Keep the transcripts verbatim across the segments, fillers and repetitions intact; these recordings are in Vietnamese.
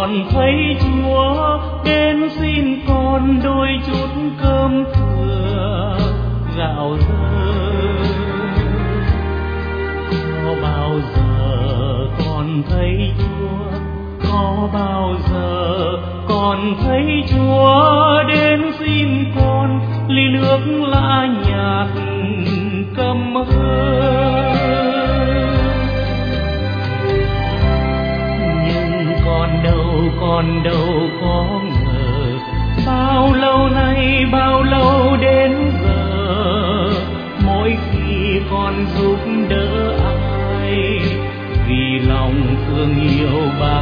còn thấy Chúa đến xin con đôi chút cơm thừa gạo dơ. Có bao giờ con thấy Chúa, có bao giờ con thấy Chúa đến xin con ly nước lã nhạt câm hơi. Nhưng con đâu, con đâu có ngờ, bao lâu nay, bao lâu đến giờ, mỗi khi con giúp đỡ ai, vì lòng thương yêu bác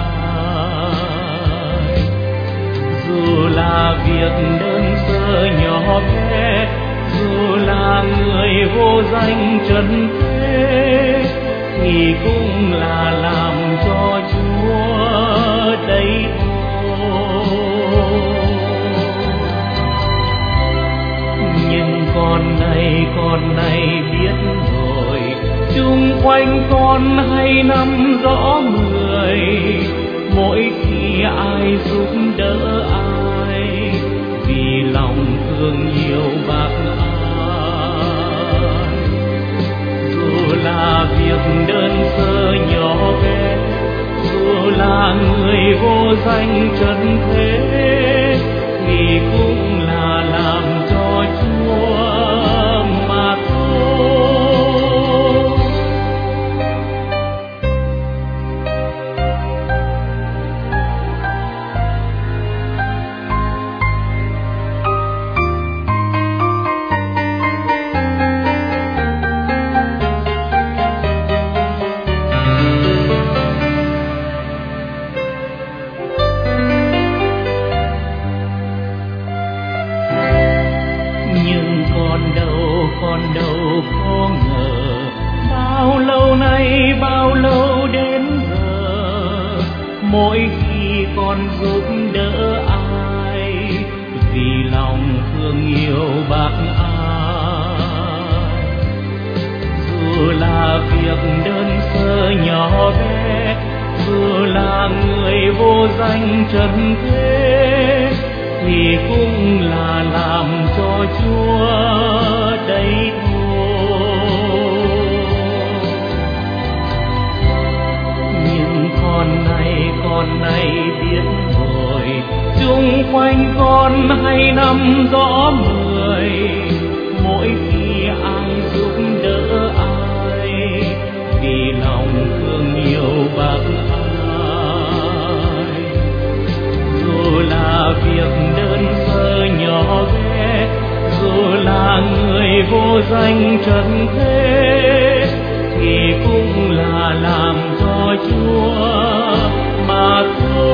ai. Dù là việc đơn sơ nhỏ bé, dù là người vô danh trần thế, thì cũng là làm cho Chúa đấy thôi. Nhưng con này, con này biết rồi, chung quanh con hay năm rõ mười, mỗi khi ai giúp đỡ ai, vì lòng thương yêu bác ai. Dù là việc đơn sơ nhỏ bé, dù là người vô danh trần thế, thì cũng là làm cho Chúa mà thôi. Con đâu có ngờ, bao lâu nay, bao lâu đến giờ, mỗi khi con giúp đỡ ai, vì lòng thương yêu bác ai. Dù là việc đơn sơ nhỏ bé, dù là người vô danh trần thế, thì cũng là làm cho Chúa đấy thôi. Nhưng con này, con này biết rồi, chung quanh con hay năm rõ mười, mỗi khi ai giúp đỡ ai, vì lòng thương yêu bác ai. Dù là việc đơn sơ nhỏ bé, dù là người vô danh trần thế, thì cũng là làm cho Chúa mà thôi.